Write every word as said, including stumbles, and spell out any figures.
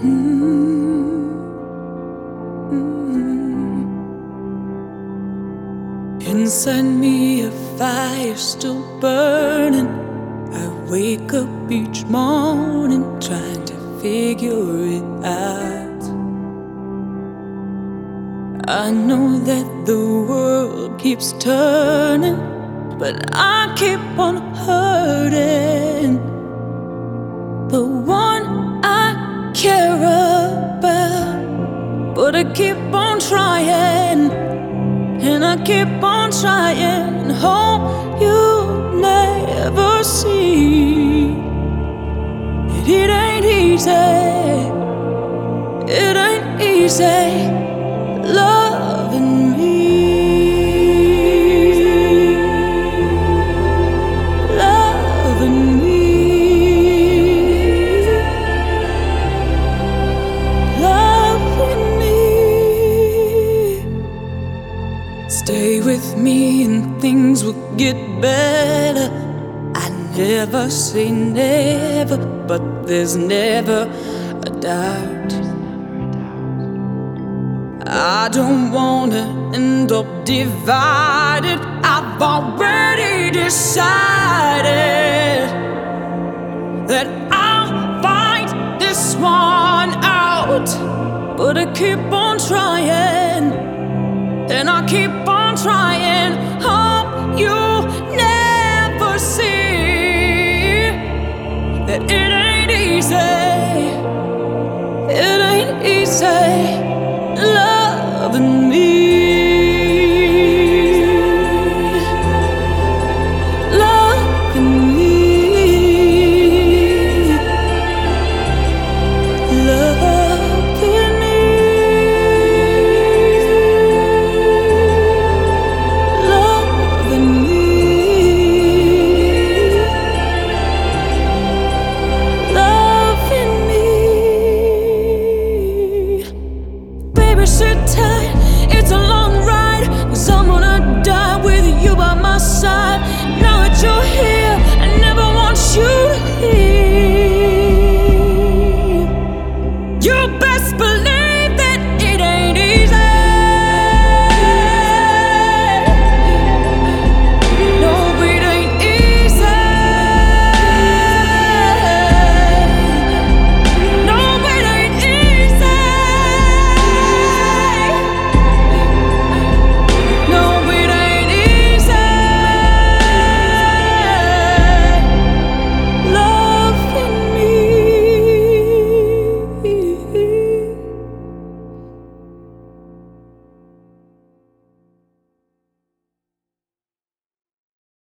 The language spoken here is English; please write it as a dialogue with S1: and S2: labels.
S1: Inside me, a fire still burning. I wake up each morning trying to figure it out. I know that the world keeps turning, but I keep on hurting the one I care about. But I keep on trying, and I keep on trying, hope you never see it. It ain't easy, it ain't easy loving me, loving me, loving me. Stay with me and things will get better. I never say never, but there's never a doubt. I don't wanna end up divided. I've already decided that I'll fight this one out. But I keep on trying, and I keep on trying.